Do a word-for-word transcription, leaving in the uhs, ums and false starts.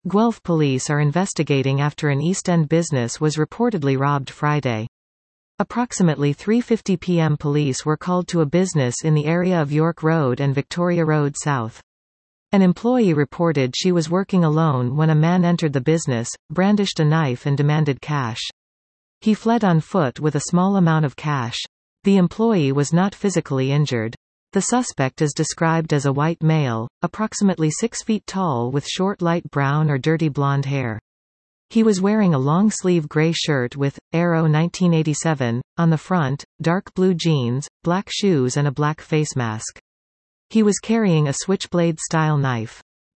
Guelph police are investigating after an East End business was reportedly robbed Friday. Approximately three fifty p m police were called to a business in the area of York Road and Victoria Road South. An employee reported she was working alone when a man entered the business, brandished a knife and demanded cash. He fled on foot with a small amount of cash. The employee was not physically injured. The suspect is described as a white male, approximately six feet tall with short light brown or dirty blonde hair. He was wearing a long-sleeve gray shirt with Arrow nineteen eighty-seven on the front, dark blue jeans, black shoes and a black face mask. He was carrying a switchblade-style knife.